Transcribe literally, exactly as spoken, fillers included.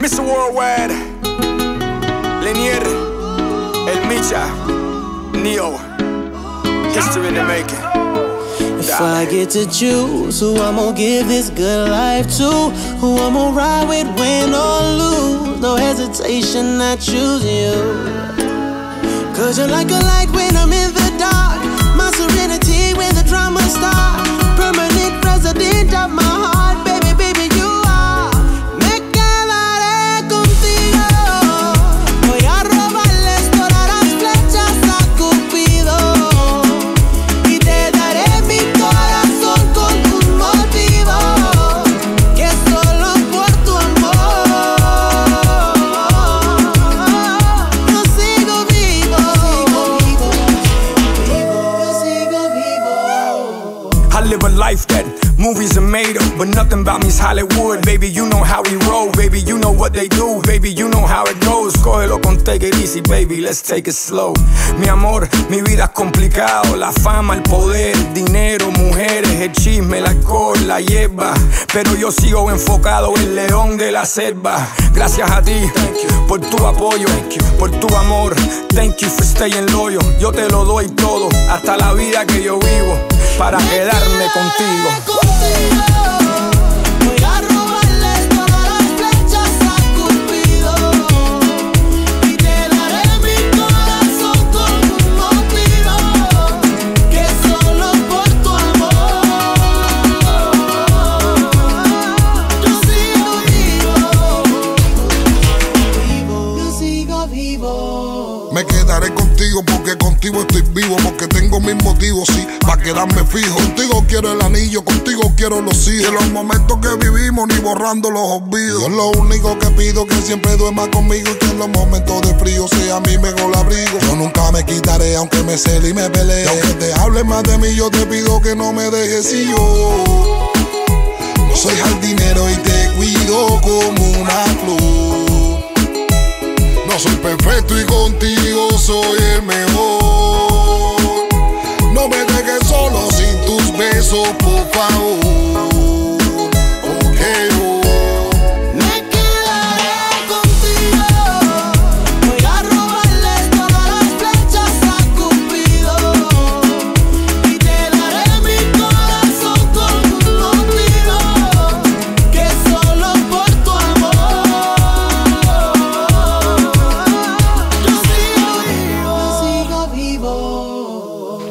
mister Worldwide, Lanier, El Micha, Neo, history in the making. If I get to choose who I'm gonna give this good life to, who I'm gonna ride with, win or lose, no hesitation, I choose you. Cause you're like a light when I'm in the dark, my serenity when the drama starts, permanent resident of my heart, baby, baby, you are. Me quedaré contigo, voy a robarles todas las flechas a Cupido, y te daré mi corazón con un motivo, que solo por tu amor yo sigo vivo, yo sigo vivo. I live a life that movies are made of, but nothing about me's Hollywood. Baby, you know how we roll. Baby, you know what they do. Baby, you know how it goes. Cógelo con take it easy, baby, let's take it slow. Mi amor, mi vida es complicado. La fama, el poder, dinero, mujeres, el chisme, el alcohol, la hierba. Pero yo sigo enfocado, el león de la selva. Gracias a ti, por tu apoyo, por tu amor. Thank you for staying loyal. Yo te lo doy todo, hasta la vida que yo vivo, para quedarme contigo. Voy a robarles todas las flechas a Cupido, y te daré mi corazón con un motivo, que solo por tu amor yo sigo vivo, yo sigo vivo. Me quedaré contigo porque contigo estoy vivo, porque tengo mis motivos, sí, para quedarme fijo. Contigo quiero el anillo, contigo quiero los hijos. De los momentos que vivimos ni borrando los olvidos. Yo lo único que pido que siempre duerma conmigo, y que en los momentos de frío sea mi mejor abrigo. Yo nunca me quitaré aunque me cele y me pelee, y aunque te hable más de mí yo te pido que no me dejes. Y yo no soy jardinero y te cuido como una flor. No soy perfecto y contigo soy el mejor. No me dejes solo sin tus besos, por favor. Okay, oh. Me quedaré contigo, voy a robarles todas las flechas a Cupido, y te daré mi corazón con un motivo, que solo por tu amor yo sigo vivo, yo sigo vivo.